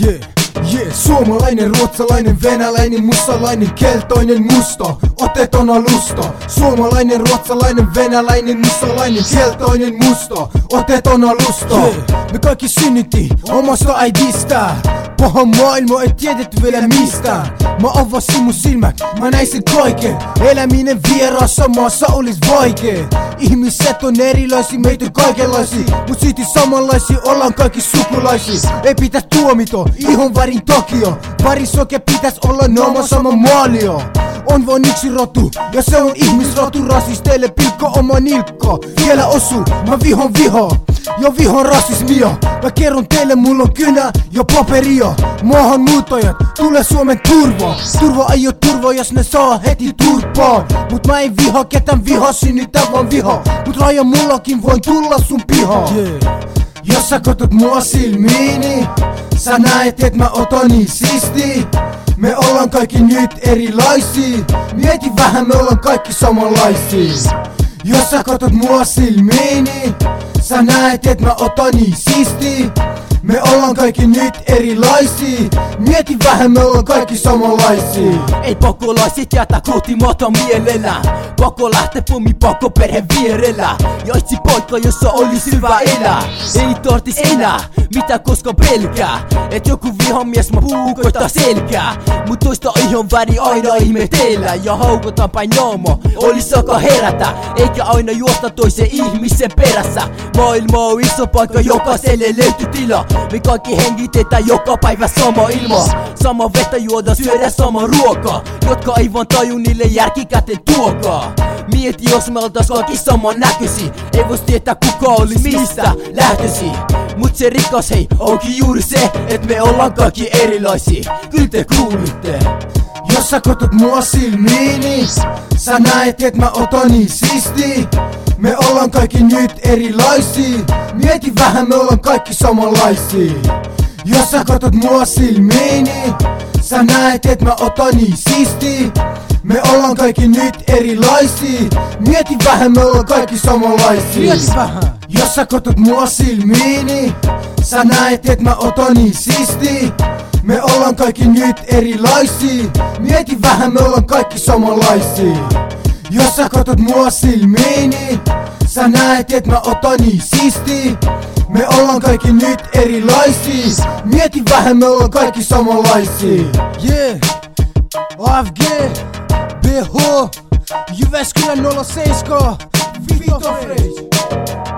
Suomalainen, ruotsalainen, venäläinen, mussalainen, keltainen, musta, oteton alusta. Suomalainen, ruotsalainen, venäläinen, mussalainen, keltainen, musta, oteton alusta. Me kaikki synnyttiin omasta äidistä. Paha maailma ei tiedetty vielä mistään. Mä avasin mun silmät, mä näin sen kaiken. Eläminen vieraassa maassa olis vaikee. Ihmiset on erilaisia, meitä on kaikenlaisia, mut silti samanlaisia, ollaan kaikki sukulaisia. Ei pitäis tuomito, ihon värin takia. Värisoke pitäis olla naama sama maalio. On vain yksi rotu, ja se on ihmisrotu. Rasisteille pilkko oma nilkka. Vielä osuu, mä vihon vihaa ja vihon rasismia. Mä kerron teille, mulla on kynä ja paperia. Maahanmuuttajat, tule Suomen turva. Turva ei oo turva, jos ne saa heti turpaan. Mut mä en viha ketään vihaa, synnytä vaan viha. Mut raja mullakin, voin tulla sun pihaan. Jos sä katot mua silmiini, sä näet et mä otan niin siisti. Me ollaan kaikki nyt erilaisia. Mieti vähän, me ollaan kaikki samanlaisia. Jos sä katot mua silmiini, sä näet et mä otan niin siisti. Me ollaan kaikki nyt erilaisia. Mieti vähän, me ollaan kaikki samanlaisia. Ei pakolaiset jätä kotimaata mielellä. Pakko lähtee pommi pakko perhe vierellä. Ja etsi paikka, jossa olisi hyvä elää. Ei tartis enää mitä koska pelkää, et joku vihamies mä puukoittaa selkää. Mut toista ihon väri aina ihmetellä. Ja haukotaan päin naama, olis aika herätä. Eikä aina juosta toisen ihmisen perässä. Maailma on iso paikka, jokaiselle löytyy tila. Me kaikki hengitetään joka päivä sama ilma. Sama vettä juoda, syödä sama ruokaa. Jotka ei vaan taju, niille järkikäteen tuokaa. Mieti jos me oltais kaikki saman näköisi. Ei vois tietää kuka olis mistä lähtösi. Mut se rikas hei onkin juuri se, et me ollaan kaikki erilaisia. Kyllä te kuulitte. Jos sä katot mua silmiini, sä näet et mä otan niin siisti. Me ollaan kaikki nyt erilaisia. Mieti vähän, me ollaan kaikki samanlaisia. Jos sä katot mua silmiini, sä näet et mä otan niin siisti. Me ollaan kaikki nyt erilaisia. Mieti vähän, me ollaan kaikki samanlaisia. Mieti vähän. Jos sä katot mua silmiini, sä näet et mä otan niin siisti. Me ollaan kaikki nyt erilaisia. Mieti vähän, me ollaan kaikki samanlaisia. Jos sä katot mua silmiini, sä näet et mä otan niin siisti. Me ollaan kaikki nyt erilaisia. Mieti vähän, me ollaan kaikki samanlaisia. AFG, BH, Jyväskylän 07, Vito Freys.